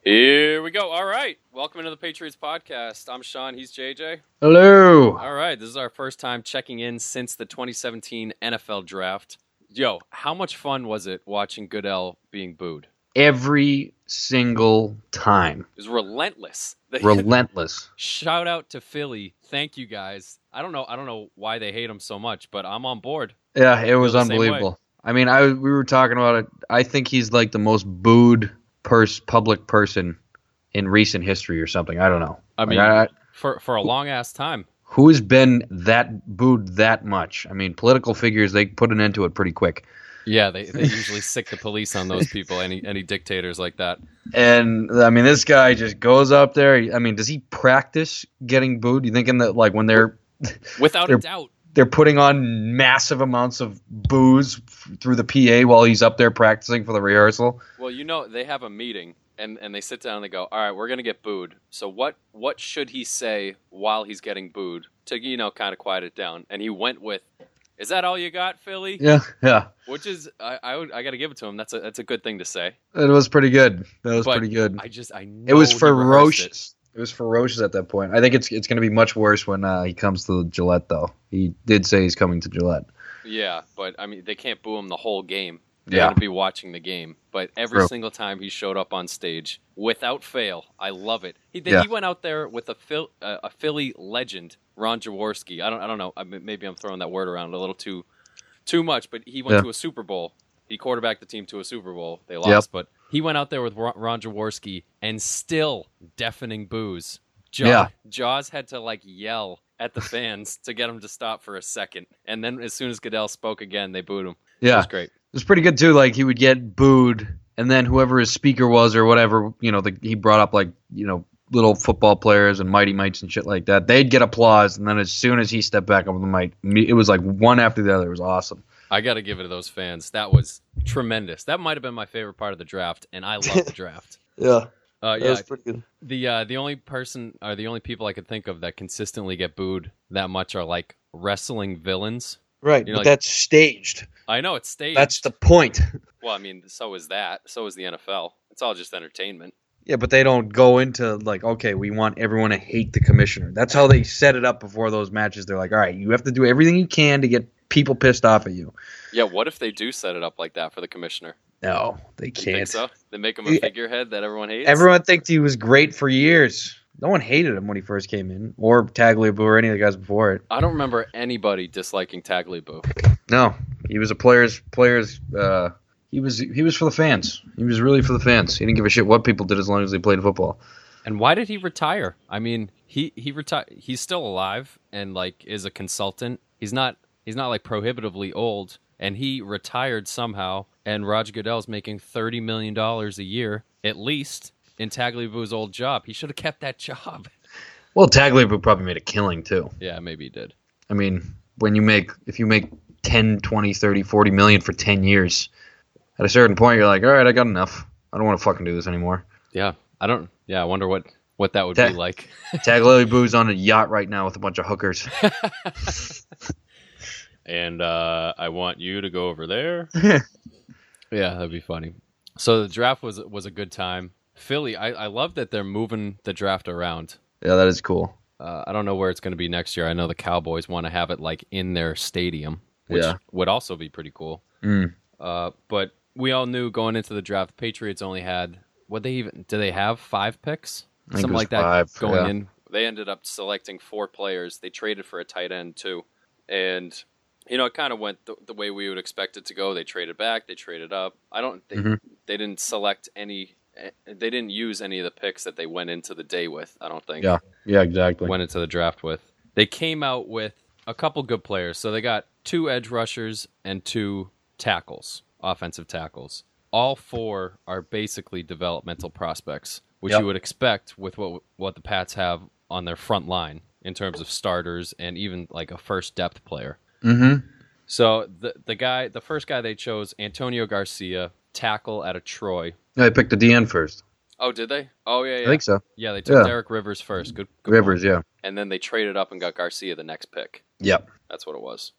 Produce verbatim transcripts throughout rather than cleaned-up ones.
Here we go. All right. Welcome into the Patriots podcast. I'm Sean. He's J J. Hello. All right. This is our first time checking in since the twenty seventeen N F L draft. Yo, how much fun was it watching Goodell being booed? Every single time. It was relentless. Relentless. Shout out to Philly. Thank you guys. I don't know. I don't know why they hate him so much, but I'm on board. Yeah, it was unbelievable. I mean, I we were talking about it. I think he's like the most booed pers- public person in recent history or something. I don't know. I mean, like, I, for for a long ass time. Who has been that booed that much? I mean, political figures, they put an end to it pretty quick. Yeah, they, they usually sick the police on those people, any any dictators like that. And, I mean, this guy just goes up there. I mean, does he practice getting booed? You thinking that, like, when they're... Without they're, a doubt. They're putting on massive amounts of booze through the P A while he's up there practicing for the rehearsal? Well, you know, they have a meeting, and, and they sit down and they go, all right, we're going to get booed. So what what should he say while he's getting booed to, you know, kind of quiet it down? And he went with, is that all you got, Philly? Yeah, yeah. Which is, I I, would, I got to give it to him. That's a that's a good thing to say. It was pretty good. That was but pretty good. I just, I know It was he ferocious. It. it was ferocious at that point. I think it's it's going to be much worse when uh, he comes to Gillette, though. He did say he's coming to Gillette. Yeah, but, I mean, they can't boo him the whole game. They're Yeah. going to be watching the game. But every True. single time he showed up on stage, without fail, I love it. He Yeah. he went out there with a Phil, uh, a Philly legend, Ron Jaworski. I don't I don't know. I mean, maybe I'm throwing that word around a little too too much, but he went Yeah. to a Super Bowl. He quarterbacked the team to a Super Bowl. They lost, Yep. but he went out there with Ron, Ron Jaworski and still deafening boos. Jaw, Yeah. Jaws had to like yell at the fans to get him to stop for a second, and then as soon as Goodell spoke again, they booed him. Yeah. It was great. It was pretty good, too. Like, he would get booed, and then whoever his speaker was or whatever, you know, the, he brought up, like, you know, little football players and Mighty Mites and shit like that. They'd get applause, and then as soon as he stepped back up on the mic, it was like one after the other. It was awesome. I got to give it to those fans. That was tremendous. That might have been my favorite part of the draft, and I love the draft. Yeah. Uh, That yeah, was pretty good. the uh, the only person or the only people I could think of that consistently get booed that much are like wrestling villains. Right, You know, but like- that's staged. I know it's staged. That's the point. Well, I mean, so is that. So is the N F L. It's all just entertainment. Yeah, but they don't go into, like, okay, we want everyone to hate the commissioner. That's how they set it up before those matches. They're like, all right, you have to do everything you can to get people pissed off at you. Yeah, what if they do set it up like that for the commissioner? No, they You can't. think so? They make him a Yeah. figurehead that everyone hates? Everyone thinks he was great for years. No one hated him when he first came in, or Tagliabue, or any of the guys before it. I don't remember anybody disliking Tagliabue. No, he was a player's player's. Uh, he was he was for the fans. He was really for the fans. He didn't give a shit what people did as long as they played football. And why did he retire? I mean, he he retired. He's still alive and like is a consultant. He's not he's not like prohibitively old, and he retired somehow. And Roger Goodell's making thirty million dollars a year at least in Tagliabue's old job. He should have kept that job. Well, Tagliabue probably made a killing too. Yeah, maybe he did. I mean, when you make if you make ten, twenty, thirty, forty million for ten years, at a certain point you're like, all right, I got enough. I don't want to fucking do this anymore. Yeah, I don't. Yeah, I wonder what what that would Ta- be like. Tagliabue's on a yacht right now with a bunch of hookers. And uh, I want you to go over there. Yeah, that'd be funny. So the draft was was a good time. Philly, I, I love that they're moving the draft around. Yeah, that is cool. Uh, I don't know where it's going to be next year. I know the Cowboys want to have it like in their stadium, which Yeah. would also be pretty cool. Mm. Uh, but we all knew going into the draft, the Patriots only had what they even do they have five picks, I think it something was like that five, going yeah. in. They ended up selecting four players. They traded for a tight end too, and you know it kind of went the, the way we would expect it to go. They traded back, they traded up. I don't think Mhm. they didn't select any. They didn't use any of the picks that they went into the day with. I don't think. Yeah, yeah, exactly. Went into the draft with. They came out with a couple good players. So they got two edge rushers and two tackles, offensive tackles. All four are basically developmental prospects, which Yep. you would expect with what what the Pats have on their front line in terms of starters and even like a first depth player. Mm-hmm. So the the guy, the first guy they chose, Antonio Garcia, tackle out of Troy. Yeah, I picked the D N first. Oh, did they? Oh, yeah, yeah. I think so. Yeah, they took Yeah. Derek Rivers first. Good, good Rivers, point. yeah. And then they traded up and got Garcia the next pick. Yep. That's what it was.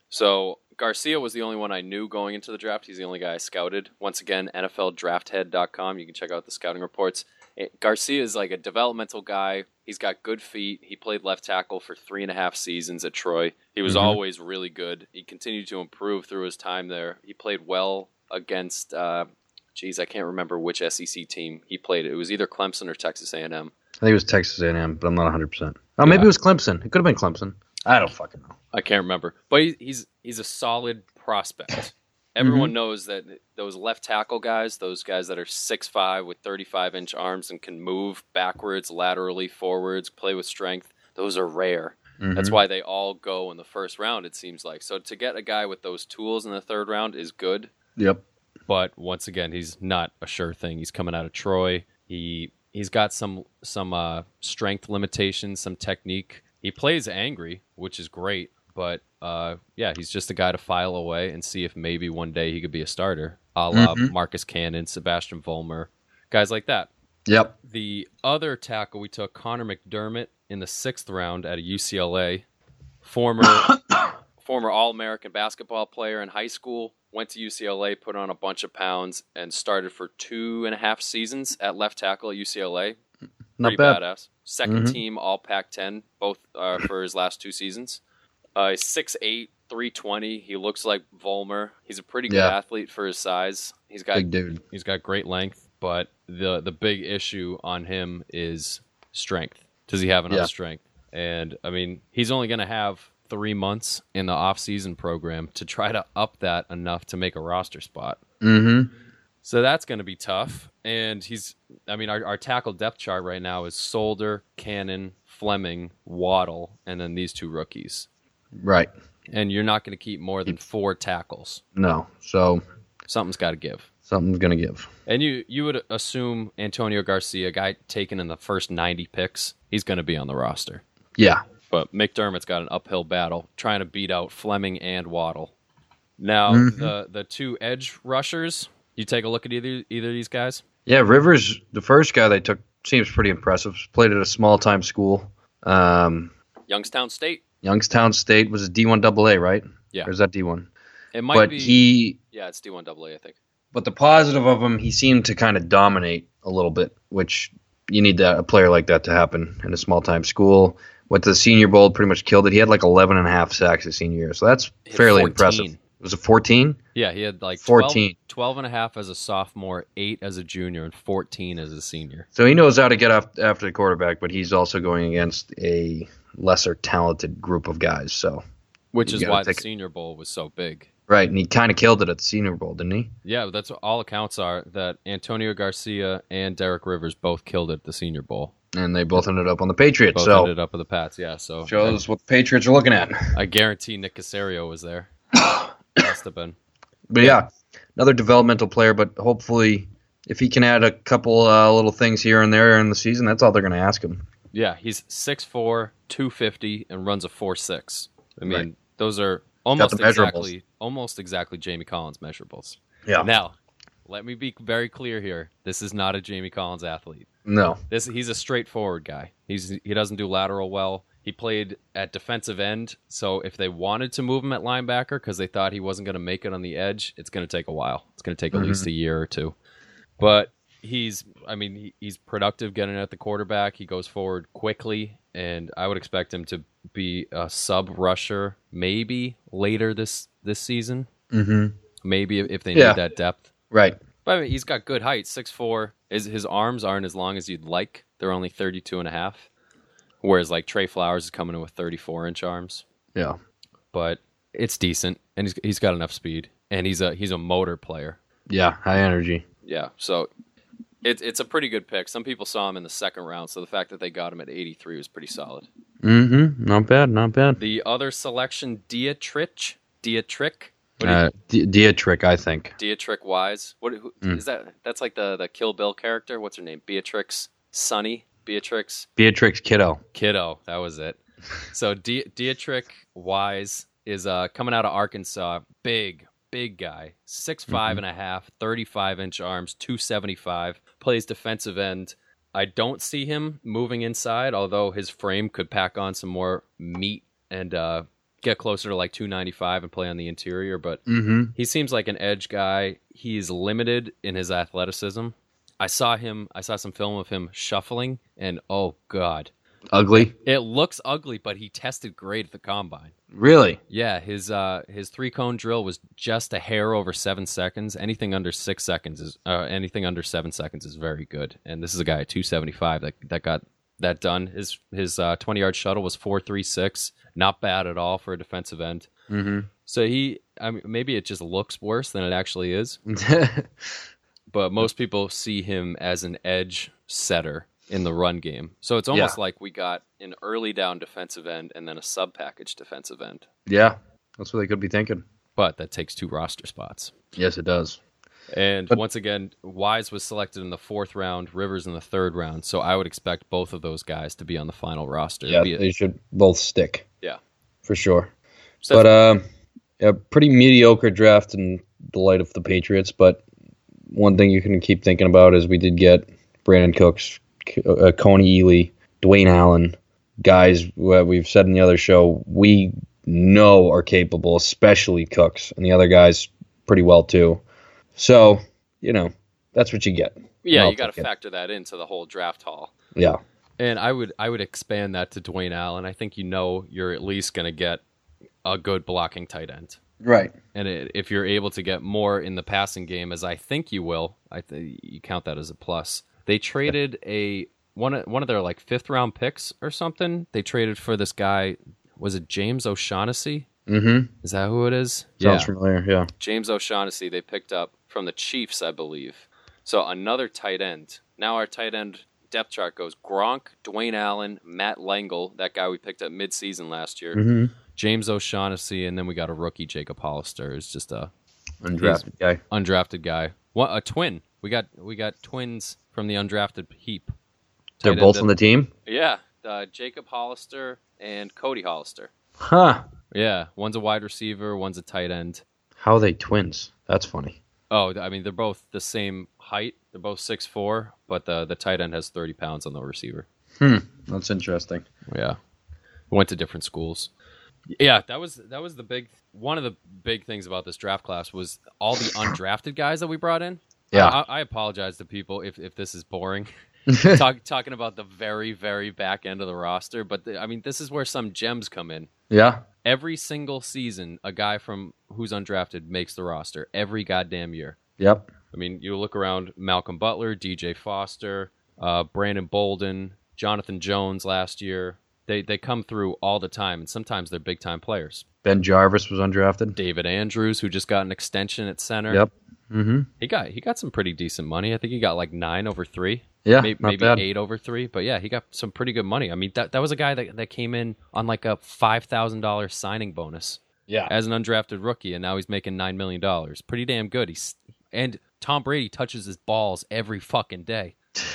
So Garcia was the only one I knew going into the draft. He's the only guy I scouted. Once again, N F L Draft Head dot com. You can check out the scouting reports. It, Garcia is like a developmental guy. He's got good feet. He played left tackle for three and a half seasons at Troy. He was mm-hmm. always really good. He continued to improve through his time there. He played well against, uh, geez, I can't remember which S E C team he played. It was either Clemson or Texas A and M. I think it was Texas A and M, but I'm not one hundred percent. Oh, maybe yeah. it was Clemson. It could have been Clemson. I don't fucking know. I can't remember. But he, he's he's a solid prospect. Everyone mm-hmm. knows that those left tackle guys, those guys that are six five with thirty-five inch arms and can move backwards, laterally, forwards, play with strength, those are rare. Mm-hmm. That's why they all go in the first round, it seems like. So to get a guy with those tools in the third round is good. Yep. But once again, he's not a sure thing. He's coming out of Troy. He he's got some some uh, strength limitations, some technique. He plays angry, which is great. But uh, yeah, he's just a guy to file away and see if maybe one day he could be a starter, a la mm-hmm. Marcus Cannon, Sebastian Vollmer, guys like that. Yep. The other tackle we took, Connor McDermott, in the sixth round out of U C L A, former former All-American basketball player in high school, went to U C L A, put on a bunch of pounds, and started for two and a half seasons at left tackle at U C L A. Not Pretty bad. badass. Second Mm-hmm. team All Pac ten, both uh, for his last two seasons. Uh, he's six eight, three twenty. He looks like Vollmer. He's a pretty good Yeah. athlete for his size. He's got Big dude. He's got great length, but the the big issue on him is strength. Does he have enough Yeah. strength? And I mean, he's only going to have three months in the off-season program to try to up that enough to make a roster spot. Mm-hmm. So that's going to be tough. And he's, I mean, our, our tackle depth chart right now is Solder, Cannon, Fleming, Waddle, and then these two rookies. Right. And you're not going to keep more than four tackles. No. So Something's got to give. something's going to give. And you, you would assume Antonio Garcia, a guy taken in the first ninety picks, he's going to be on the roster. Yeah. But McDermott's got an uphill battle trying to beat out Fleming and Waddle. Now, Mhm. the the two edge rushers, you take a look at either either of these guys? Yeah, Rivers, the first guy they took, seems pretty impressive. Played at a small-time school. Um, Youngstown State. Youngstown State was a D one double A, right? Yeah. Or is that D one? It might But be. he, Yeah, it's D one double A, I think. but the positive of him, he seemed to kind of dominate a little bit, which you need that, a player like that to happen in a small-time school. Went to the Senior Bowl, pretty much killed it. He had like eleven and a half sacks his senior year, so that's Hit fairly fourteen. impressive. Was it fourteen? Yeah, he had like twelve, fourteen. twelve and a half as a sophomore, eight as a junior, and fourteen as a senior. So he knows how to get up after the quarterback, but he's also going against a lesser talented group of guys. So Which You is gotta why the take- Senior Bowl was so big. right, and he kind of killed it at the Senior Bowl, didn't he? Yeah, that's what all accounts are, that Antonio Garcia and Derek Rivers both killed it at the Senior Bowl. And they both ended up on the Patriots. Both so ended up with the Pats, yeah. So shows what the Patriots are looking at. I, I guarantee Nick Casario was there. Must have been. But yeah, another developmental player, but hopefully if he can add a couple uh, little things here and there in the season, that's all they're going to ask him. Yeah, he's six four, two fifty, and runs a four six. I mean, Right. those are almost the measurables. exactly almost exactly Jamie Collins measurables. Yeah. Now, let me be very clear here. This is not a Jamie Collins athlete. No. This he's a straightforward guy. He's he doesn't do lateral well. He played at defensive end, so if they wanted to move him at linebacker because they thought he wasn't going to make it on the edge, it's going to take a while. It's going to take at least a year or two. But he's, I mean, he, he's productive getting at the quarterback. He goes forward quickly, and I would expect him to be a sub rusher maybe later this this season. Mm-hmm. Maybe if, if they Yeah. need that depth. Right. But I mean, he's got good height, six four. His, his arms aren't as long as you'd like. They're only thirty-two and a half. Whereas like Trey Flowers is coming in with thirty-four inch arms. Yeah. But it's decent, and he's he's got enough speed, and he's a he's a motor player. Yeah. High energy. Yeah, so it's it's a pretty good pick. Some people saw him in the second round, so the fact that they got him at eighty-three was pretty solid. Mm-hmm. Not bad. Not bad. The other selection, Dietrich, Dietrich, what do you- Uh, D- Dietrich, I think. Dietrich Wise. What who, Mm. is that? That's like the the Kill Bill character. What's her name? Beatrix Sonny. Beatrix Beatrix Kiddo. Kiddo, that was it. So D- Dietrich Wise is uh, coming out of Arkansas. Big, big guy. six five Mm-hmm. and a half, thirty-five inch arms, two seventy-five. Plays defensive end. I don't see him moving inside, although his frame could pack on some more meat and uh, get closer to like two ninety-five and play on the interior, but Mm-hmm. he seems like an edge guy. He's limited in his athleticism. I saw him, I saw some film of him shuffling, and oh, God. Ugly. It looks ugly, but he tested great at the combine. Really? Yeah, his uh, his three cone drill was just a hair over seven seconds. Anything under six seconds is uh, anything under seven seconds is very good. And this is a guy at two seventy-five that that got that done. His his uh, twenty yard shuttle was four three six, not bad at all for a defensive end. Mm-hmm. So he, I mean, maybe it just looks worse than it actually is. But most people see him as an edge setter in the run game. So it's almost Yeah. like we got an early down defensive end and then a sub package defensive end. Yeah, that's what they could be thinking. But that takes two roster spots. Yes, it does. And But- once again, Wise was selected in the fourth round, Rivers in the third round. So I would expect both of those guys to be on the final roster. Yeah, Be it- they should both stick. Yeah. For sure. So- But um, a pretty mediocre draft in the light of the Patriots. But one thing you can keep thinking about is we did get Brandon Cooks, uh, Coney Ely, Dwayne Allen, guys that we've said in the other show we know are capable, especially Cooks, and the other guys pretty well too. So, you know, that's what you get. yeah, I'll you got to take it. factor that into the whole draft haul. Yeah. And I would I would expand that to Dwayne Allen. I think you know you're at least going to get a good blocking tight end. Right. And it, if you're able to get more in the passing game, as I think you will, I th- you count that as a plus. They traded a one of, one of their like fifth round picks or something. They traded for this guy. Was it James O'Shaughnessy? Mm-hmm. Is that who it is? Sounds familiar, yeah. James O'Shaughnessy. They picked up from the Chiefs, I believe. So another tight end. Now our tight end depth chart goes Gronk, Dwayne Allen, Matt Langle, that guy we picked up midseason last year. Mm-hmm. James O'Shaughnessy, and then we got a rookie, Jacob Hollister, who's just a Undrafted guy. undrafted guy. What a twin! We got we got twins from the undrafted heap. They're Tight both end on the team? Yeah, uh, Jacob Hollister and Cody Hollister. Huh. Yeah, one's a wide receiver, one's a tight end. How are they twins? That's funny. Oh, I mean they're both the same height. They're both six four, but the the tight end has thirty pounds on the receiver. Hmm. That's interesting. Yeah, went to different schools. Yeah, that was that was the big one of the big things about this draft class was all the undrafted guys that we brought in. Yeah. I, I apologize to people if, if this is boring, Talk, talking about the very very back end of the roster. But the, I mean, this is where some gems come in. Yeah. Every single season, a guy from who's undrafted makes the roster. Every goddamn year. Yep. I mean, you look around: Malcolm Butler, D J Foster, uh, Brandon Bolden, Jonathan Jones last year. They they come through all the time, and sometimes they're big time players. Ben Jarvis was undrafted. David Andrews, who just got an extension at center. Yep. Mm-hmm. He got he got some pretty decent money. I think he got like nine over three. Yeah, maybe, not maybe bad. eight over three. But yeah, he got some pretty good money. I mean, that that was a guy that, that came in on like a five thousand dollar signing bonus Yeah. as an undrafted rookie, and now he's making nine million dollars. Pretty damn good. He's and Tom Brady touches his balls every fucking day.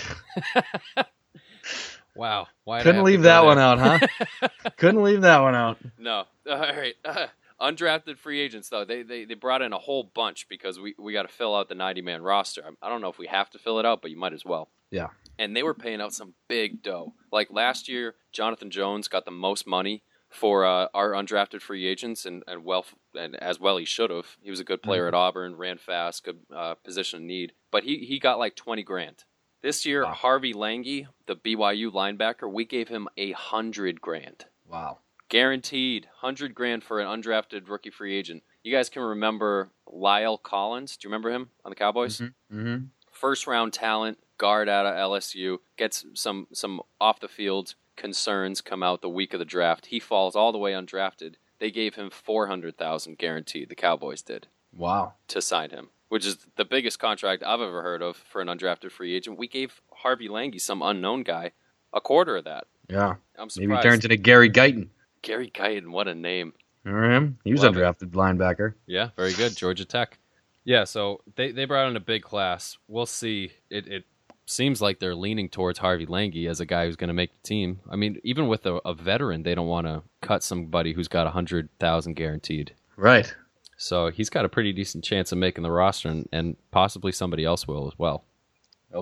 Wow. Why Couldn't leave that one out, huh? Couldn't leave that one out. No. All right. Uh, undrafted free agents, though, they, they they brought in a whole bunch because we, we got to fill out the ninety-man roster. I don't know if we have to fill it out, but you might as well. Yeah. And they were paying out some big dough. Like last year, Jonathan Jones got the most money for uh, our undrafted free agents, and, and well, and as well he should have. He was a good player Mm-hmm. at Auburn, ran fast, good uh, position of need. But he, he got like twenty grand. This year, Wow. Harvey Lange, the B Y U linebacker, we gave him a hundred grand. Wow. Guaranteed, hundred grand for an undrafted rookie free agent. You guys can remember Lyle Collins. Do you remember him on the Cowboys? Mm-hmm. Mm-hmm. First round talent, guard out of L S U, gets some some off the field concerns come out the week of the draft. He falls all the way undrafted. They gave him four hundred thousand guaranteed. The Cowboys did Wow. to sign him, which is the biggest contract I've ever heard of for an undrafted free agent. We gave Harvey Lange, some unknown guy, a quarter of that. Yeah. I'm Maybe surprised. he turns into Gary Guyton. Gary Guyton, what a name. Remember him? He was Love it. undrafted linebacker. Yeah, very good. Georgia Tech. Yeah, so they, they brought in a big class. We'll see. It it seems like they're leaning towards Harvey Lange as a guy who's going to make the team. I mean, even with a, a veteran, they don't want to cut somebody who's got one hundred thousand guaranteed. Right. So he's got a pretty decent chance of making the roster, and, and possibly somebody else will as well. Oh, yeah.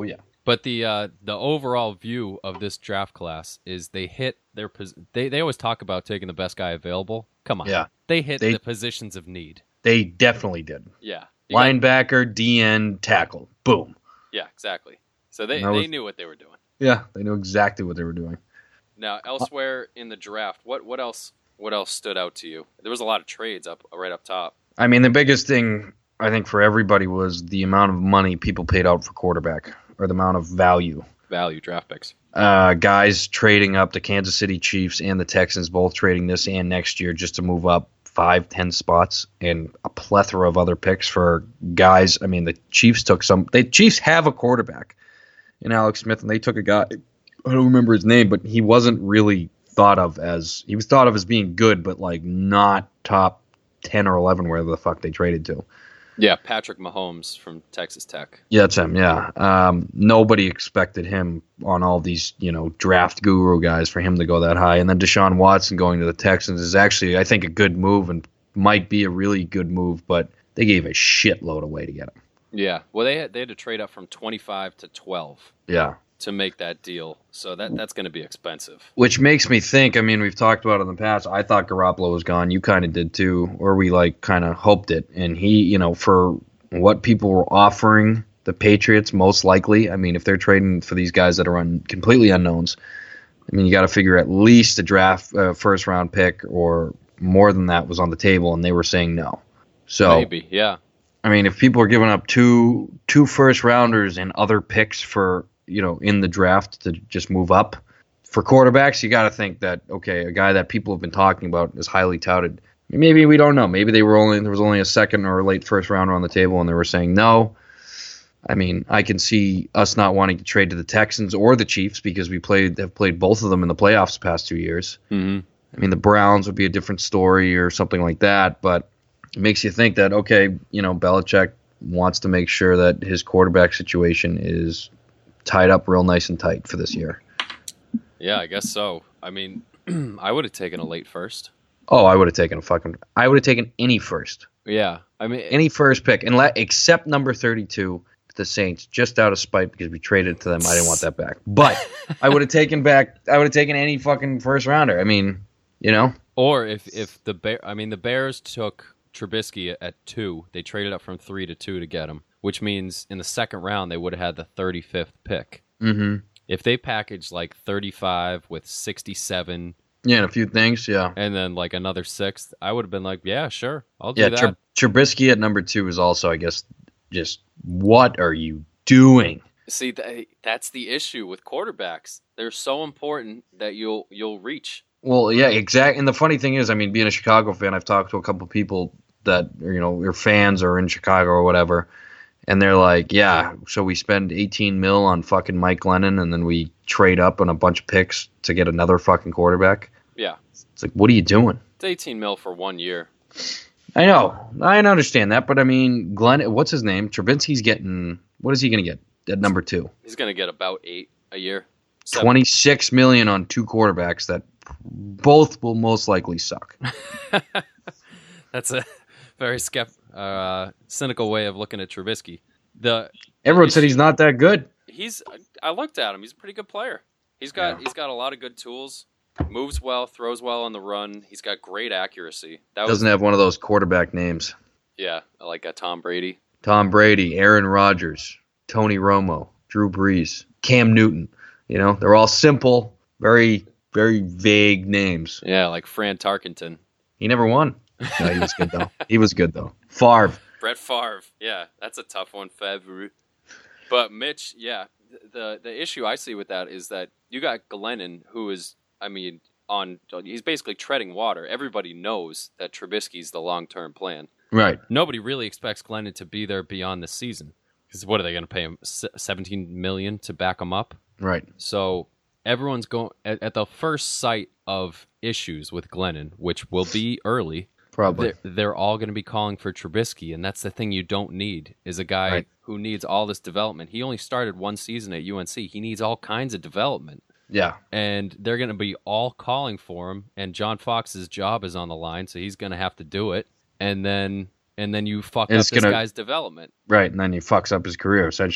But the uh, the overall view of this draft class is they hit their pos- they they always talk about taking the best guy available. Come on, Yeah. they hit They- the positions of need. They definitely did. Yeah, You got- Linebacker, D N, tackle. Boom. yeah, exactly. So they, And that they was- knew what they were doing. Yeah, they knew exactly what they were doing. Now, elsewhere in the draft, what what else what else stood out to you? There was a lot of trades up right up top. I mean, the biggest thing I think for everybody was the amount of money people paid out for quarterback, or the amount of value. Value draft picks. Uh, guys trading up, the Kansas City Chiefs and the Texans both trading this and next year just to move up five, ten spots, and a plethora of other picks for guys. I mean, the Chiefs took some. The Chiefs have a quarterback in Alex Smith, and they took a guy. I don't remember his name, but he wasn't really thought of as he was thought of as being good, but like not top ten or eleven, wherever the fuck they traded to. Yeah, Patrick Mahomes from Texas Tech. Yeah, that's him. Yeah, um, nobody expected him on all these, you know, draft guru guys for him to go that high, and then Deshaun Watson going to the Texans is actually, I think, a good move and might be a really good move, but they gave a shitload away to get him. Yeah, well, they had, they had to trade up from twenty-five to twelve Yeah, to make that deal, so that that's going to be expensive. which makes me think. I mean, we've talked about it in the past. I thought Garoppolo was gone. You kind of did too, or we like kind of hoped it. And he, you know, for what people were offering the Patriots, most likely. I mean, if they're trading for these guys that are un, completely unknowns, I mean, you got to figure at least a draft uh, first round pick or more than that was on the table, and they were saying no. So Maybe, yeah. I mean, if people are giving up two two first rounders and other picks for, you know, in the draft to just move up for quarterbacks, you got to think that, okay, a guy that people have been talking about is highly touted. Maybe we don't know. Maybe they were only there was only a second or a late first rounder on the table, and they were saying no. I mean, I can see us not wanting to trade to the Texans or the Chiefs because we played have played both of them in the playoffs the past two years. Mm-hmm. I mean, the Browns would be a different story or something like that, but it makes you think that, okay, you know, Belichick wants to make sure that his quarterback situation is tied up real nice and tight for this year. Yeah, I guess so. I mean, I would have taken a late first. Oh, I would have taken a fucking – I would have taken any first. Yeah, I mean, Any first pick, and let, except number thirty-two, the Saints, just out of spite because we traded to them. I didn't want that back. But I would have taken back – I would have taken any fucking first rounder. I mean, you know? or if if the Bear, I mean, the Bears took Trubisky at two. They traded up from three to two to get him, which means in the second round they would have had the thirty-fifth pick. Mm-hmm. If they packaged like thirty-five with sixty-seven Yeah, and a few things, yeah. and then like another sixth, I would have been like, yeah, sure, I'll do Yeah, that. Tr- Trubisky at number two is also, I guess, just what are you doing? See, th- that's the issue with quarterbacks. They're so important that you'll you'll reach. Well, yeah, exactly. And the funny thing is, I mean, being a Chicago fan, I've talked to a couple people that, you know, are fans or in Chicago or whatever, and they're like, yeah, so we spend eighteen mil on fucking Mike Glennon, and then we trade up on a bunch of picks to get another fucking quarterback. Yeah, It's like, what are you doing? it's eighteen mil for one year. I know. I understand that, but I mean, Glenn, what's his name? Trubisky's getting, what is he going to get at number two? He's going to get about eight a year. Seven. twenty-six million on two quarterbacks that both will most likely suck. That's a very skept, uh, cynical way of looking at Trubisky. The Everyone said he's not that good. he's I looked at him. He's a pretty good player. He's got Yeah. he's got a lot of good tools. Moves well, throws well on the run. He's got great accuracy. That was Doesn't have one of those quarterback names. yeah, like a Tom Brady. Tom Brady, Aaron Rodgers, Tony Romo, Drew Brees, Cam Newton. You know, they're all simple, very, very vague names. Yeah, like Fran Tarkenton. He never won. No, he was good though. He was good though. Favre. Brett Favre. Yeah, that's a tough one, Favre. But Mitch, yeah, the the issue I see with that is that you got Glennon, who is, I mean, on he's basically treading water. Everybody knows that Trubisky's the long term plan. Right. Nobody really expects Glennon to be there beyond the season. Because what are they going to pay him? seventeen million dollars to back him up? Right. So everyone's going at, at the first sight of issues with Glennon, which will be early. Probably. They're, they're all going to be calling for Trubisky, and that's the thing you don't need is a guy Right. who needs all this development. He only started one season at U N C. He needs all kinds of development, Yeah. and they're going to be all calling for him. And John Fox's job is on the line, so he's going to have to do it. And then and then you fuck And up it's this gonna- guy's development. Right. And then he fucks up his career essentially.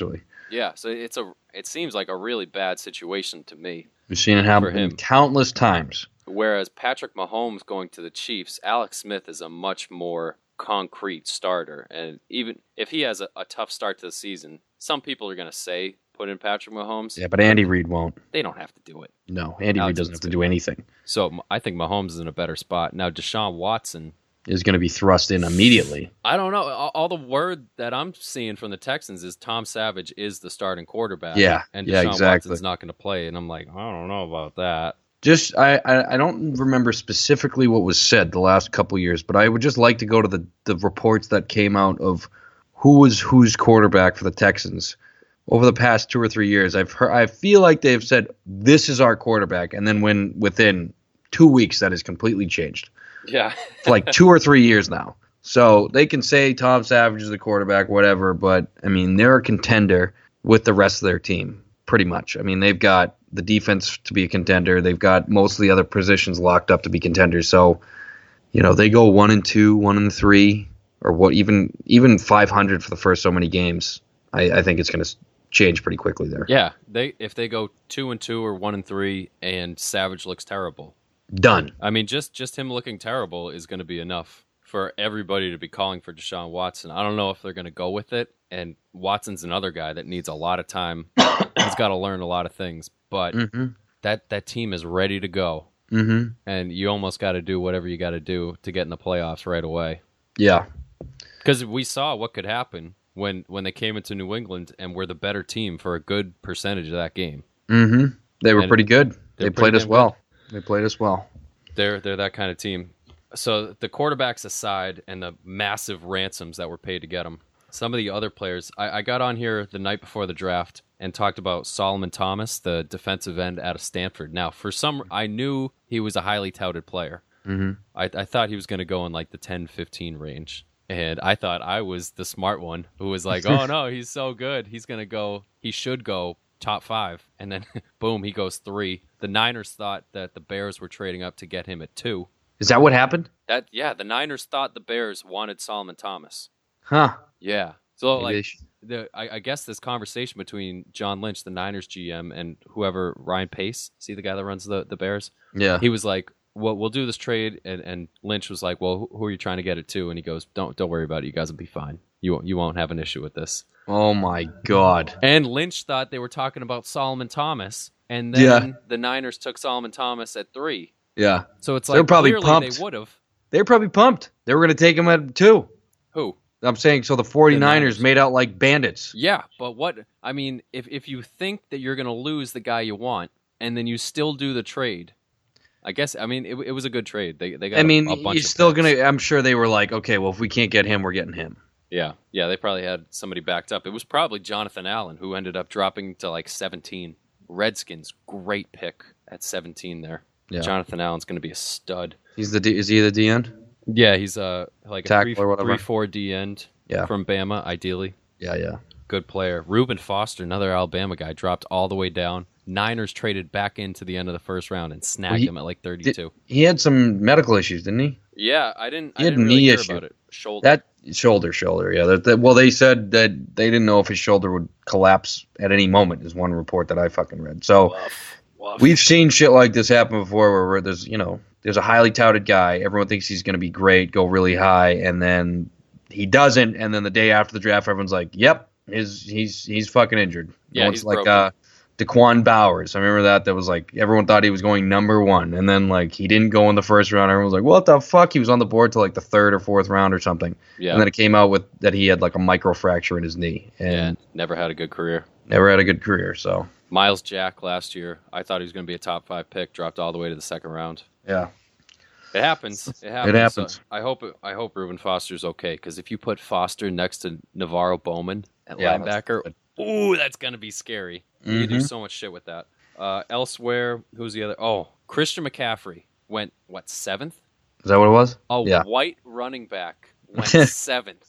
Yeah, so it's a it seems like a really bad situation to me. We've seen it happen countless times. Whereas Patrick Mahomes going to the Chiefs, Alex Smith is a much more concrete starter. And even if he has a, a tough start to the season, some people are going to say put in Patrick Mahomes. Yeah, but Andy Reid won't. They don't have to do it. No, Andy Reid doesn't have to do anything. So I think Mahomes is in a better spot. Now, Deshaun Watson is going to be thrust in immediately. I don't know. All, all the word that I'm seeing from the Texans is Tom Savage is the starting quarterback. Yeah, and Deshaun yeah, exactly. Watson's not going to play. And I'm like, I don't know about that. Just I, I, I don't remember specifically what was said the last couple years, but I would just like to go to the, the reports that came out of who was whose quarterback for the Texans over the past two or three years. I've heard, I feel like they've said this is our quarterback, and then when within two weeks that has completely changed. Yeah, for like two or three years now. So they can say Tom Savage is the quarterback, whatever, but I mean they're a contender with the rest of their team, pretty much. I mean they've got the defense to be a contender. They've got most of the other positions locked up to be contenders. So, you know, they go one and two, one and three, or what even even five hundred for the first so many games. I, I think it's going to change pretty quickly there. Yeah, they if they go two and two or one and three, and Savage looks terrible, done. I mean, just just him looking terrible is going to be enough for everybody to be calling for Deshaun Watson. I don't know if they're going to go with it. And Watson's another guy that needs a lot of time. He's got to learn a lot of things. But mm-hmm. that, that team is ready to go. Mm-hmm. And you almost got to do whatever you got to do to get in the playoffs right away. Yeah. Because we saw what could happen when, when they came into New England and were the better team for a good percentage of that game. Mm-hmm. They were and pretty good. They played us well. Good. They played us well. They're they're that kind of team. So the quarterbacks aside and the massive ransoms that were paid to get them, some of the other players, I, I got on here the night before the draft and talked about Solomon Thomas, the defensive end out of Stanford. Now, for some, I knew he was a highly touted player. Mm-hmm. I, I thought he was going to go in like the ten fifteen range. And I thought I was the smart one who was like, oh, no, he's so good. He's going to go, he should go top five. And then, boom, he goes three. The Niners thought that the Bears were trading up to get him at two. Is that what happened? That Yeah, the Niners thought the Bears wanted Solomon Thomas. Huh. Yeah. So, Maybe like, the, I, I guess this conversation between John Lynch, the Niners G M, and whoever, Ryan Pace, see the guy that runs the, the Bears? Yeah. He was like, well, we'll do this trade, and, and Lynch was like, well, who are you trying to get it to? And he goes, don't don't worry about it. You guys will be fine. You won't, you won't have an issue with this. Oh, my God. And Lynch thought they were talking about Solomon Thomas, and then yeah. the Niners took Solomon Thomas at three. Yeah. So it's They're like, probably clearly pumped. they would have. They were probably pumped. They were going to take him at two. Who? I'm saying, so the 49ers the made out like bandits. Yeah, but what, I mean, if, if you think that you're going to lose the guy you want, and then you still do the trade, I guess, I mean, it, it was a good trade. They they got I mean, a, a bunch you're of still picks. going to, I'm sure they were like, okay, well, if we can't get him, we're getting him. Yeah, yeah, they probably had somebody backed up. It was probably Jonathan Allen, who ended up dropping to like seventeen. Redskins, great pick at seventeen there. Yeah. Jonathan Allen's going to be a stud. He's the D, is he the D end? Yeah, he's uh, like a Tackle three, or whatever. three four D end Yeah. from Bama, ideally. Yeah, yeah. Good player. Reuben Foster, another Alabama guy, dropped all the way down. Niners traded back into the end of the first round and snagged Well, he- him at like thirty-two. Did, he had some medical issues, didn't he? Yeah, I didn't. He I had didn't really knee hear issue. about it. Shoulder. That shoulder, shoulder, yeah. That, that, well, they said that they didn't know if his shoulder would collapse at any moment. Is one report that I fucking read. So Woof, woof. we've seen shit like this happen before, where, where there's you know there's a highly touted guy, everyone thinks he's going to be great, go really high, and then he doesn't, and then the day after the draft, everyone's like, "Yep, his he's he's fucking injured." Yeah, No one's he's like broken. uh, Daquan Bowers. I remember that. That was like everyone thought he was going number one, and then like he didn't go in the first round. Everyone was like, "What the fuck?" He was on the board to like the third or fourth round or something. Yeah. And then it came out with that he had like a microfracture in his knee Yeah, and never had a good career. never had a good career. So Miles Jack last year, I thought he was going to be a top five pick, dropped all the way to the second round. yeah, It happens. It happens. It happens. So I hope I hope Reuben Foster's okay, because if you put Foster next to Navarro Bowman at Yeah, that's linebacker, good. ooh, that's going to be scary. You can do Mhm. so much shit with that. Uh, elsewhere, who's the other? Oh, Christian McCaffrey went, what, seventh? is that what it was? A Yeah. white running back went seventh.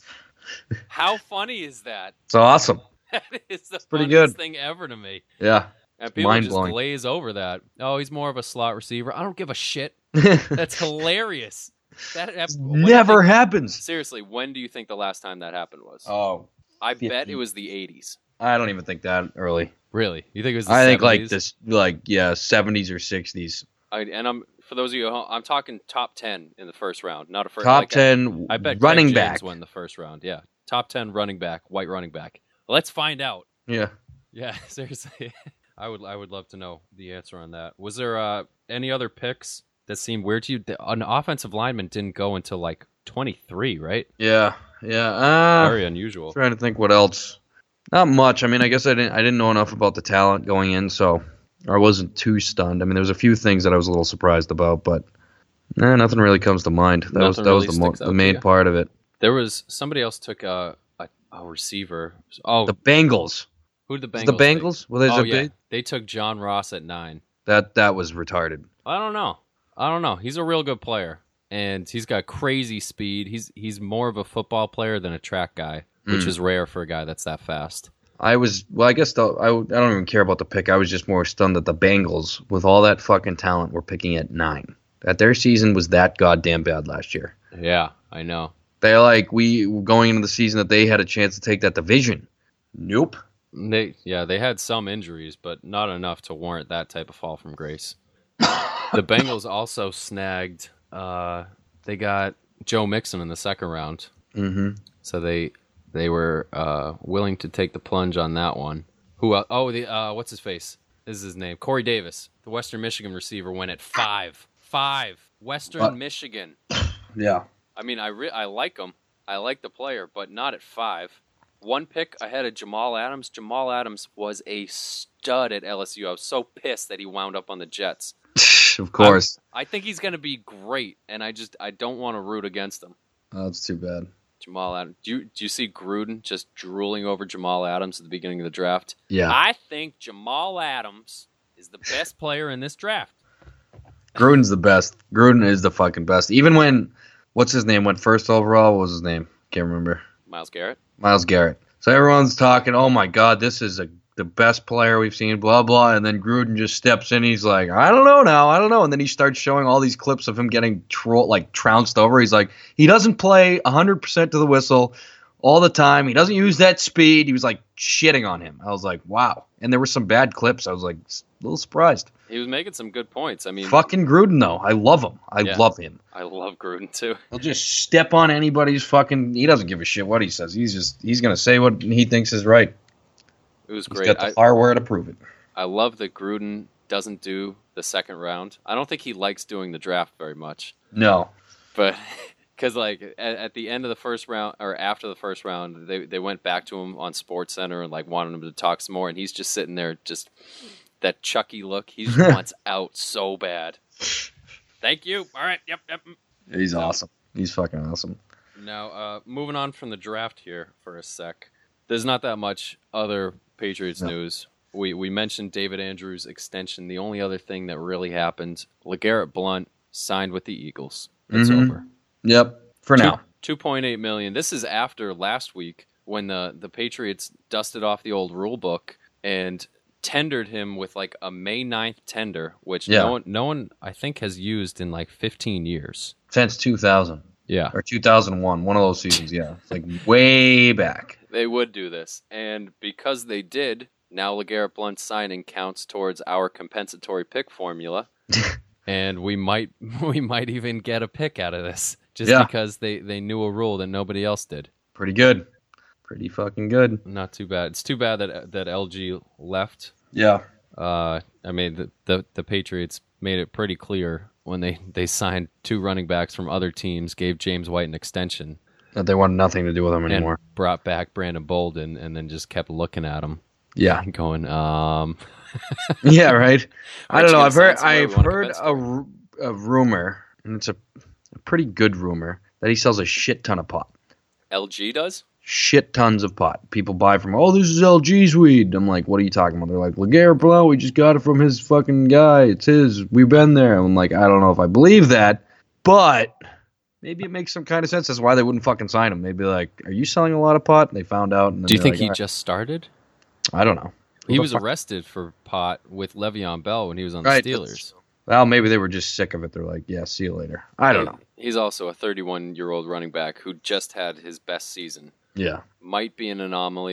How funny is that? It's awesome. That is the pretty funniest good. thing ever to me. Yeah, And people just mind-blowing. glaze over that. Oh, he's more of a slot receiver. I don't give a shit. That's hilarious. That, that when do you never think- happens. Seriously, when do you think the last time that happened was? Oh, I bet fifty. it was the eighties. I don't even think that early. Really? You think it was the I seventies? think like this, like yeah, seventies or sixties. I, and I'm for those of you at home, I'm talking top ten in the first round, not a first. Top like, ten I, I bet running Greg James back. won the first round. Yeah, top ten running back, white running back. Let's find out. Yeah. Yeah, seriously. I would I would love to know the answer on that. Was there uh, any other picks that seemed weird to you? The, an offensive lineman didn't go until like twenty-three, right? Yeah. Yeah. Uh, Very unusual. Trying to think what else. Not much. I mean, I guess I didn't I didn't know enough about the talent going in, so I wasn't too stunned. I mean, there was a few things that I was a little surprised about, but nah, nothing really comes to mind. That Nothing was that really was the mo- sticks out the to main you? part of it. There was somebody else took a a, a receiver. Oh, The Bengals. who did the Was Bengals? it the Bengals? Well, there's Take? Oh a yeah, big they took John Ross at nine. that that was retarded. I don't know. I don't know. He's a real good player, and he's got crazy speed. He's he's more of a football player than a track guy, which Mm. is rare for a guy that's that fast. I was well. I guess the, I I don't even care about the pick. I was just more stunned that the Bengals, with all that fucking talent, were picking at nine. That their season was that goddamn bad last year. Yeah, I know. They like we going into the season that they had a chance to take that division. Nope. They yeah they had some injuries, but not enough to warrant that type of fall from grace. The Bengals also snagged. Uh, they got Joe Mixon in the second round, Mm-hmm. so they they were uh, willing to take the plunge on that one. Who? el- Oh, the uh, what's his face? This is his name. Corey Davis, the Western Michigan receiver, went at five. Five. Western What? Michigan. Yeah. I mean, I re- I like him. I like the player, but not at five. One pick ahead of Jamal Adams. Jamal Adams was a stud at L S U. I was so pissed that he wound up on the Jets. Of course. I think he's going to be great, and I just I don't want to root against him. Oh, that's too bad. Jamal Adams. Do you, do you see Gruden just drooling over Jamal Adams at the beginning of the draft? Yeah. I think Jamal Adams is the best player in this draft. Gruden's the best. Gruden is the fucking best. Even when what's his name went first overall, what was his name? Can't remember. Myles Garrett. Myles Garrett. So everyone's talking, oh my God, this is a, the best player we've seen, blah, blah. And then Gruden just steps in. He's like, I don't know now. I don't know. And then he starts showing all these clips of him getting tro- like trounced over. He's like, he doesn't play one hundred percent to the whistle all the time. He doesn't use that speed. He was like shitting on him. I was like, wow. And there were some bad clips. I was like a little surprised. He was making some good points. I mean, Fucking Gruden, though. I love him. I Yeah. love him. I love Gruden too. He'll just step on anybody's fucking. He doesn't give a shit what he says. He's just he's gonna say what he thinks is right. It was He's great. got the I, hardware to prove it. I love that Gruden doesn't do the second round. I don't think he likes doing the draft very much, No. but because like at, at the end of the first round or after the first round, they they went back to him on Sports Center and like wanted him to talk some more, and he's just sitting there, just that Chucky look. He just wants out so bad. Thank you. All right. Yep. Yep. He's No. awesome. He's fucking awesome. Now, uh, moving on from the draft here for a sec. There's not that much other Patriots No. news. We we mentioned David Andrews' extension. The only other thing that really happened, LeGarrette Blount signed with the Eagles. It's Mhm. over. Yep. For now. two point eight million dollars. This is after last week when the, the Patriots dusted off the old rule book and tendered him with like a May ninth tender, which Yeah. no one, no one I think has used in like fifteen years. Since two thousand Yeah. or two thousand one, one of those seasons. Yeah, it's like way back. They would do this. And because they did, now LeGarrette Blount's signing counts towards our compensatory pick formula. And we might we might even get a pick out of this just Yeah. because they, they knew a rule that nobody else did. Pretty good. Pretty fucking good. Not too bad. It's too bad that that L G left. Yeah. Uh, I mean, the, the the Patriots made it pretty clear when they, they signed two running backs from other teams, gave James White an extension, That they want nothing to do with him anymore. and brought back Brandon Bolden, and then just kept looking at him Yeah. and going, um... Yeah, right. I don't know. I've heard Sign somewhere I've we wanna heard compensate. a, ru- a rumor, and it's a, a pretty good rumor, that he sells a shit ton of pot. L G does? Shit tons of pot. People buy from, oh, this is L G's weed. I'm like, what are you talking about? They're like, LeGarrette Blount, we just got it from his fucking guy. It's his. We've been there. I'm like, I don't know if I believe that, but maybe it makes some kind of sense. That's why they wouldn't fucking sign him. They'd be like, are you selling a lot of pot? And they found out. And then Do you they're think like, he "All right." just started? I don't know. Who He the was fuck- arrested for pot with Le'Veon Bell when he was on the Right, Steelers. that's- Well, maybe they were just sick of it. They're like, yeah, see you later. I don't know. He's also a thirty-one-year-old running back who just had his best season. Yeah. Might be an anomaly.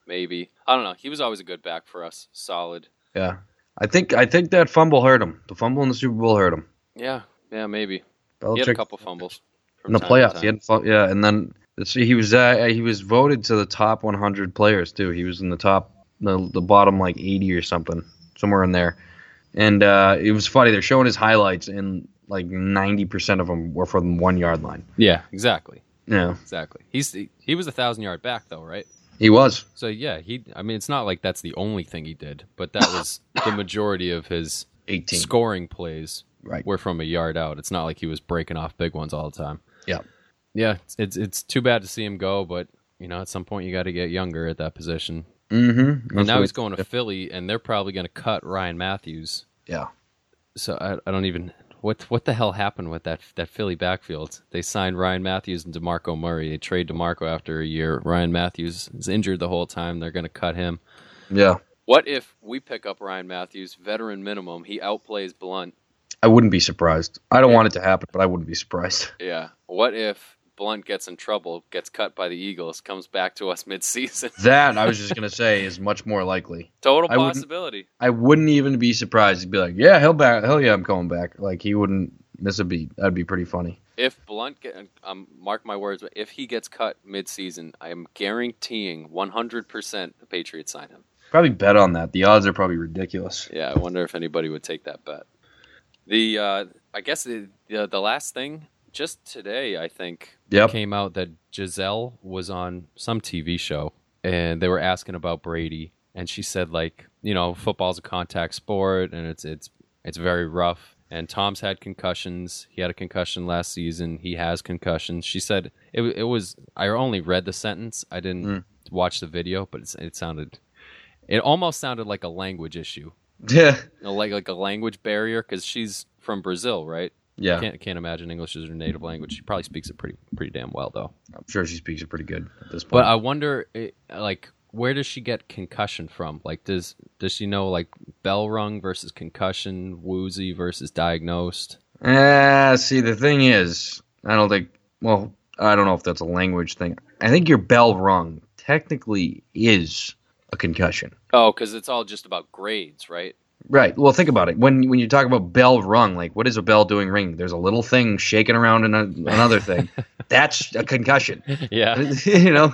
maybe. I don't know. He was always a good back for us. Solid. Yeah. I think I think that fumble hurt him. The fumble in the Super Bowl hurt him. Yeah, yeah, maybe. Belichick, He had a couple fumbles in the playoffs. He had, yeah, and then see, he was uh, he was voted to the top one hundred players too. He was in the top, the the bottom like eighty or something, somewhere in there. And uh, it was funny. They're showing his highlights, and like ninety percent of them were from the one yard line. Yeah, exactly. Yeah, exactly. He's he was a thousand yard back though, right? He was. So yeah, he. I mean, it's not like that's the only thing he did, but that was the majority of his eighteen scoring plays. Right. Were from a yard out. It's not like he was breaking off big ones all the time. Yeah. Yeah. It's it's, it's too bad to see him go, but you know, at some point you got to get younger at that position. Mm-hmm. And now he's going to Philly, and they're probably going to cut Ryan Matthews. Yeah. So I, I don't even what what the hell happened with that that Philly backfield? They signed Ryan Matthews and DeMarco Murray. They trade DeMarco after a year. Ryan Matthews is injured the whole time. They're going to cut him. Yeah. What if we pick up Ryan Matthews, veteran minimum? He outplays Blunt. I wouldn't be surprised. I don't yeah. want it to happen, but I wouldn't be surprised. Yeah. What if Blunt gets in trouble, gets cut by the Eagles, comes back to us mid-season? That, I was just going to say, is much more likely. Total I possibility. Wouldn't, I wouldn't even be surprised. He'd be like, yeah, hell, back, hell yeah, I'm coming back. Like, he wouldn't miss a beat. That'd be pretty funny. If Blunt, get, um, mark my words, but if he gets cut mid-season, I am guaranteeing one hundred percent the Patriots sign him. Probably bet on that. The odds are probably ridiculous. Yeah, I wonder if anybody would take that bet. The uh, I guess the, the the last thing, just today, I think, yep. came out that Giselle was on some T V show, and they were asking about Brady, and she said, like, you know, football's a contact sport, and it's it's it's very rough. And Tom's had concussions. He had a concussion last season. He has concussions. She said it it was. I only read the sentence. I didn't mm. watch the video, but it's, it sounded. It almost sounded like a language issue. Yeah, you know, like like a language barrier, because she's from Brazil, right? Yeah, can't can't imagine English is her native language. She probably speaks it pretty pretty damn well, though. I'm sure she speaks it pretty good at this point. But I wonder, like, where does she get concussion from? Like, does does she know, like, bell rung versus concussion, woozy versus diagnosed? Ah, uh, see, the thing is, I don't think. Well, I don't know if that's a language thing. I think your bell rung technically is a concussion. Oh, because it's all just about grades, right? Right. Well, think about it. When when you talk about bell rung, like, what is a bell doing ring? There's a little thing shaking around in a, another thing. That's a concussion. Yeah. You know?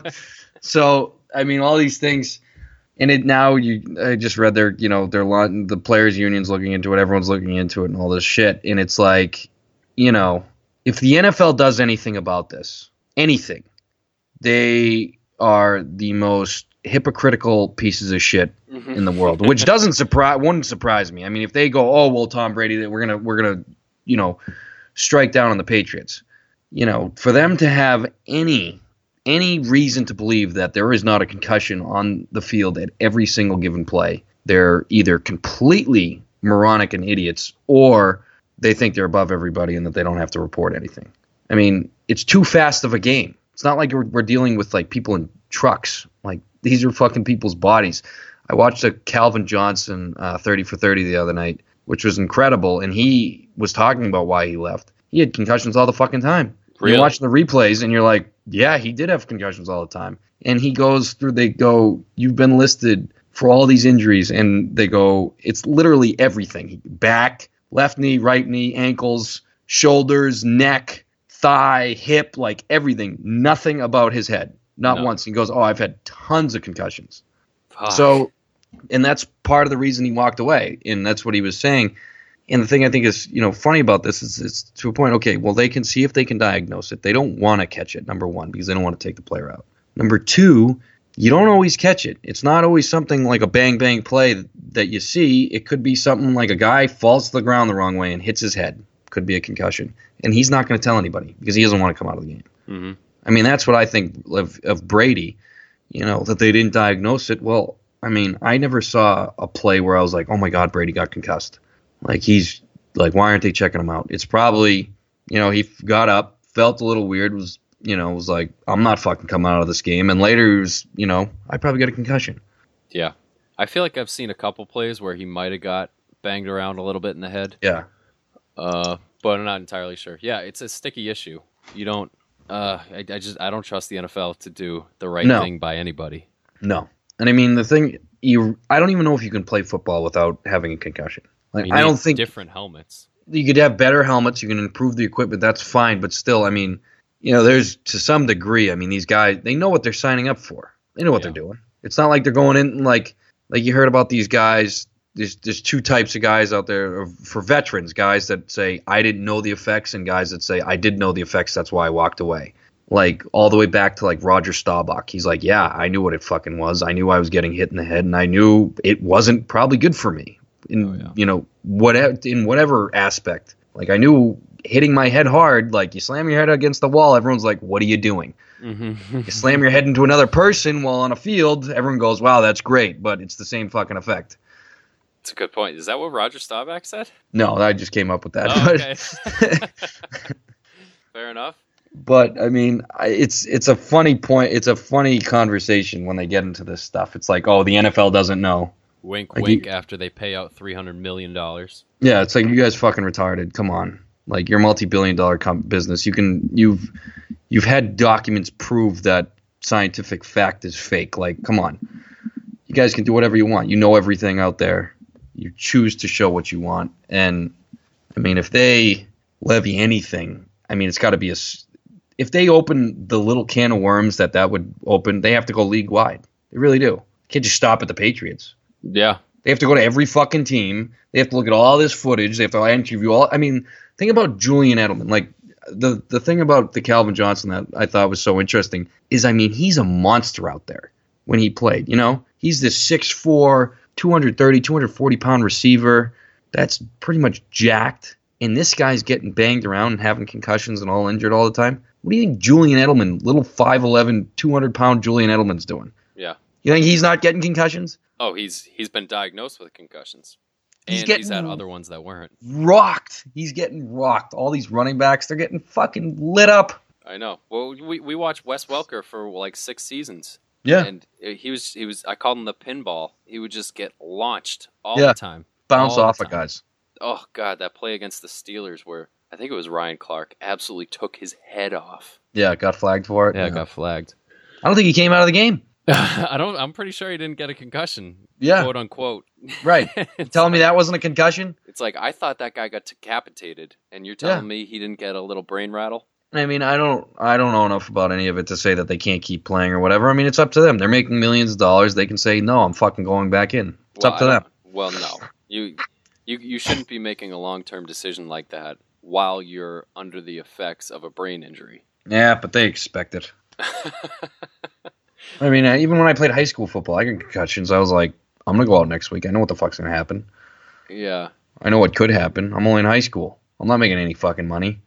So, I mean, all these things, and it now, you I just read their, you know, their the players' union's looking into it, everyone's looking into it and all this shit, and it's like, you know, if the N F L does anything about this, anything, they are the most hypocritical pieces of shit in the world, which doesn't surprise wouldn't surprise me. I mean, if they go, oh well, Tom Brady, we're gonna we're gonna you know strike down on the Patriots, you know, for them to have any any reason to believe that there is not a concussion on the field at every single given play, they're either completely moronic and idiots, or they think they're above everybody and that they don't have to report anything. I mean, it's too fast of a game. It's not like we're, we're dealing with like people in trucks. Like, these are fucking people's bodies. I watched a Calvin Johnson uh, thirty for thirty the other night, which was incredible, and he was talking about why he left. He had concussions all the fucking time. Really? You're watching the replays, and you're like, yeah, he did have concussions all the time. And he goes through, they go, you've been listed for all these injuries, and they go, it's literally everything. Back, left knee, right knee, ankles, shoulders, neck, thigh, hip, like everything. Nothing about his head. Not no. once. He goes, oh, I've had tons of concussions. Fuck. So, and that's part of the reason he walked away, and that's what he was saying. And the thing I think is, you know, funny about this is it's to a point, okay, well, they can see if they can diagnose it. They don't want to catch it, number one, because they don't want to take the player out. Number two, you don't always catch it. It's not always something like a bang-bang play that you see. It could be something like a guy falls to the ground the wrong way and hits his head. Could be a concussion. And he's not going to tell anybody because he doesn't want to come out of the game. Mm-hmm. I mean, that's what I think of, of Brady, you know, that they didn't diagnose it. Well, I mean, I never saw a play where I was like, oh, my God, Brady got concussed. Like, he's like, why aren't they checking him out? It's probably, you know, he got up, felt a little weird, was, you know, was like, I'm not fucking coming out of this game. And later he was, you know, I probably got a concussion. Yeah. I feel like I've seen a couple plays where he might have got banged around a little bit in the head. Yeah. Uh, but I'm not entirely sure. Yeah, it's a sticky issue. You don't, uh, I, I just, I don't trust the N F L to do the right no. thing by anybody. No. And I mean, the thing you, I don't even know if you can play football without having a concussion. Like, You I need don't think different helmets. you could have better helmets. You can improve the equipment. That's fine. But still, I mean, you know, there's to some degree. I mean, these guys, they know what they're signing up for. They know what Yeah. they're doing. It's not like they're going in like like you heard about these guys. There's there's two types of guys out there or for veterans, guys that say I didn't know the effects, and guys that say I did know the effects. That's why I walked away. Like all the way back to like Roger Staubach. He's like, yeah, I knew what it fucking was. I knew I was getting hit in the head, and I knew it wasn't probably good for me. In Oh, yeah. you know whatever in whatever aspect. Like I knew hitting my head hard. Like you slam your head against the wall, everyone's like, what are you doing? Mm-hmm. You slam your head into another person while on a field, everyone goes, wow, that's great, but it's the same fucking effect. That's a good point. Is that what Roger Staubach said? No, I just came up with that. Oh, But- okay. Fair enough. But I mean, I- it's it's a funny point. It's a funny conversation when they get into this stuff. It's like, oh, the N F L doesn't know. Wink, Like wink. you- After they pay out three hundred million dollars. Yeah, it's like you guys fucking retarded. Come on, like you're a multi-billion-dollar com- business. You can you've you've had documents prove that scientific fact is fake. Like, come on, you guys can do whatever you want. You know everything out there. You choose to show what you want, and I mean, if they levy anything, I mean, it's got to be a. s- If they open the little can of worms that that would open, they have to go league wide. They really do. Can't just stop at the Patriots. Yeah. They have to go to every fucking team. They have to look at all this footage. They have to interview all. I mean, think about Julian Edelman. Like the the thing about the Calvin Johnson that I thought was so interesting is, I mean, he's a monster out there when he played. You know, he's this six foot four, two hundred thirty, two hundred forty pound receiver that's pretty much jacked. And this guy's getting banged around and having concussions and all injured all the time. What do you think Julian Edelman, little five eleven, two hundred pound Julian Edelman's doing? Yeah. You think he's not getting concussions? Oh, he's he's been diagnosed with concussions, He's and he's getting- had other ones that weren't. Rocked. He's getting rocked. All these running backs, they're getting fucking lit up. I know. Well, we we watched Wes Welker for like six seasons. Yeah. And he was he was I called him the pinball. He would just get launched all Yeah. the time. Bounce all the off of time. guys. Oh God, that play against the Steelers where I think it was Ryan Clark absolutely took his head off. Yeah, got flagged for it. Yeah, got flagged. I don't think he came out of the game. I don't. I'm pretty sure he didn't get a concussion. Yeah. quote unquote. Right. It's Telling me like- that wasn't a concussion? It's like I thought that guy got decapitated, and you're telling Yeah. me he didn't get a little brain rattle. I mean, I don't I don't know enough about any of it to say that they can't keep playing or whatever. I mean, it's up to them. They're making millions of dollars. They can say, no, I'm fucking going back in. It's Well, up to I them. don't- Well, no, you you you shouldn't be making a long term decision like that while you're under the effects of a brain injury. Yeah, but they expect it. I mean, I, even when I played high school football, I got concussions. I was like, I'm going to go out next week. I know what the fuck's going to happen. Yeah. I know what could happen. I'm only in high school. I'm not making any fucking money.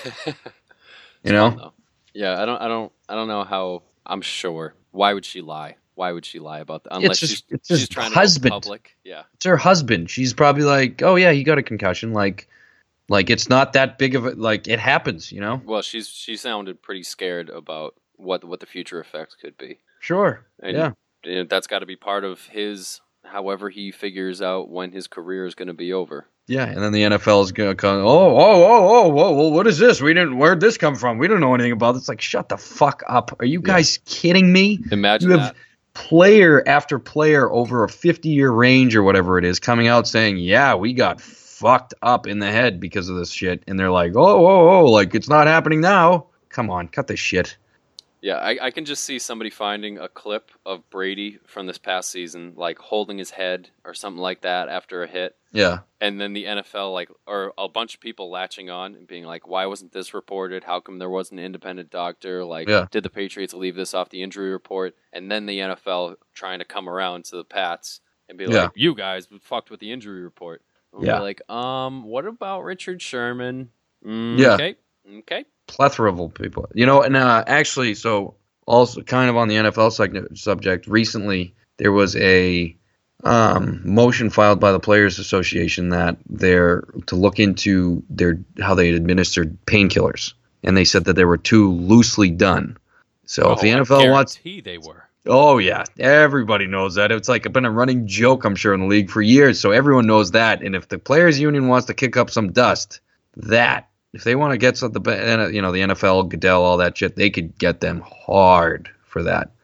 You know? No. Yeah, I don't I don't I don't know how. I'm sure. Why would she lie? Why would she lie about that? Unless just- she's, it's she's just trying husband. to go public. Yeah. It's her husband. She's probably like, oh yeah, he got a concussion. Like, like it's not that big of a like. It happens, you know. Well, she's she sounded pretty scared about what what the future effects could be. Sure. And yeah. you know, that's got to be part of his. However, he figures out when his career is going to be over. Yeah. And then the N F L is gonna come. Oh, oh, oh, oh, whoa. Well, what is this? We didn't. Where'd this come from? We don't know anything about this. It's like, shut the fuck up. Are you guys kidding me? Imagine You that. have player after player over a fifty-year range or whatever it is coming out saying, yeah, we got fucked up in the head because of this shit. And they're like, oh, oh, oh, like it's not happening now. Come on, cut this shit. Yeah, I, I can just see somebody finding a clip of Brady from this past season, like holding his head or something like that after a hit. Yeah. And then the N F L, like, or a bunch of people latching on and being like, why wasn't this reported? How come there wasn't an independent doctor? Like, Yeah. did the Patriots leave this off the injury report? And then the N F L trying to come around to the Pats and be like, Yeah. you guys fucked with the injury report. And we're Yeah. like, um, what about Richard Sherman? Mm, Yeah. Okay. Okay. Plethora of people. You know, and uh, actually, so also kind of on the N F L sub- subject, recently there was a um, motion filed by the Players Association that they're to look into their how they administered painkillers, and they said that they were too loosely done. So if the Oh, N I F L wants, guarantee they were. oh yeah, everybody knows that. It's like been a running joke, I'm sure, in the league for years. So everyone knows that. And if the Players Union wants to kick up some dust, that if they want to get some, the you know the N F L, Goodell, all that shit, they could get them hard for that. Oh,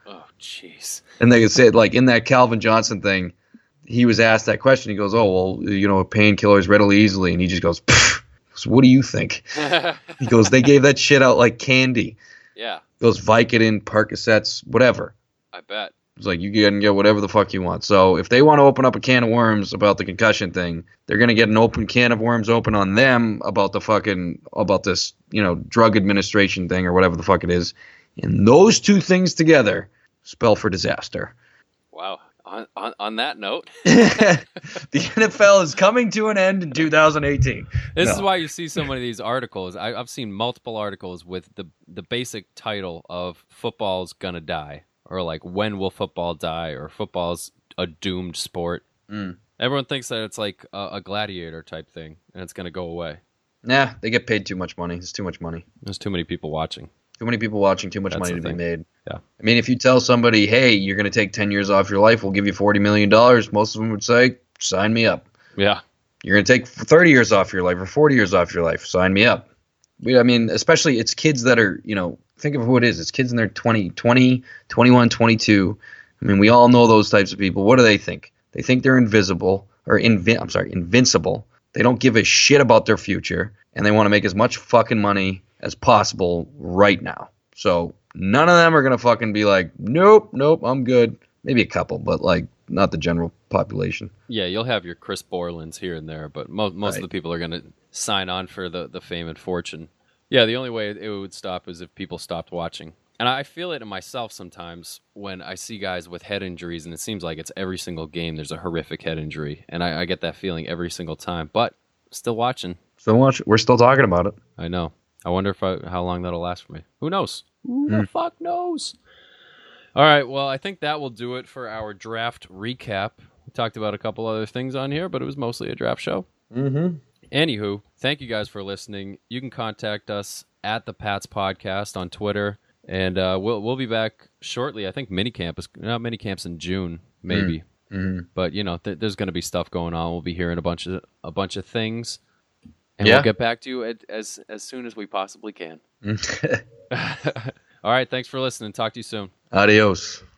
jeez. And they said, like, in that Calvin Johnson thing, he was asked that question. He goes, oh, well, you know, painkillers readily, easily. And he just goes, Pfft. So what do you think? He goes, they gave that shit out like candy. Yeah. Those Vicodin, Percocets, whatever. I bet. It's like, you can get whatever the fuck you want. So if they want to open up a can of worms about the concussion thing, they're going to get an open can of worms open on them about the fucking, about this, you know, drug administration thing or whatever the fuck it is. And those two things together spell for disaster. Wow. On, on, on that note, The N F L is coming to an end in two thousand eighteen. this No. is why you see so many of these articles. I, I've seen multiple articles with the the basic title of "Football's Gonna Die," or like "When Will Football Die?" or "Football's a Doomed Sport." Mm. Everyone thinks that it's like a, a gladiator type thing, and it's gonna go away. Nah, they get paid too much money. It's too much money. There's too many people watching. Too many people watching, too much That's money the to thing. be made. Yeah. I mean, if you tell somebody, hey, you're going to take ten years off your life, we'll give you forty million dollars, most of them would say, sign me up. Yeah. You're going to take thirty years off your life or forty years off your life, sign me up. We, I mean, especially it's kids that are, you know, think of who it is. It's kids in their twenty, twenty, twenty-one, twenty-two. I mean, we all know those types of people. What do they think? They think they're invisible or invin- I'm sorry, invincible. They don't give a shit about their future, and they want to make as much fucking money as possible right now. So none of them are going to fucking be like, nope, nope, I'm good. Maybe a couple, but like not the general population. Yeah, you'll have your Chris Borlands here and there, but mo- most Right. of the people are going to sign on for the, the fame and fortune. Yeah, the only way it would stop is if people stopped watching. And I feel it in myself sometimes when I see guys with head injuries, and it seems like it's every single game there's a horrific head injury. And I, I get that feeling every single time, but still watching. So watch, we're still talking about it. I know. I wonder if I, how long that'll last for me. Who knows? Who the fuck knows? All right, well, I think that will do it for our draft recap. We talked about a couple other things on here, but it was mostly a draft show. Mm-hmm. Anywho, thank you guys for listening. You can contact us at the Pats Podcast on Twitter, and uh, we'll we'll be back shortly. I think minicamp is not minicamps in June, maybe, Mm-hmm. but you know, th- there's going to be stuff going on. We'll be hearing a bunch of a bunch of things, and Yeah. we'll get back to you at, as as soon as we possibly can. All right, thanks for listening. Talk to you soon. Adios.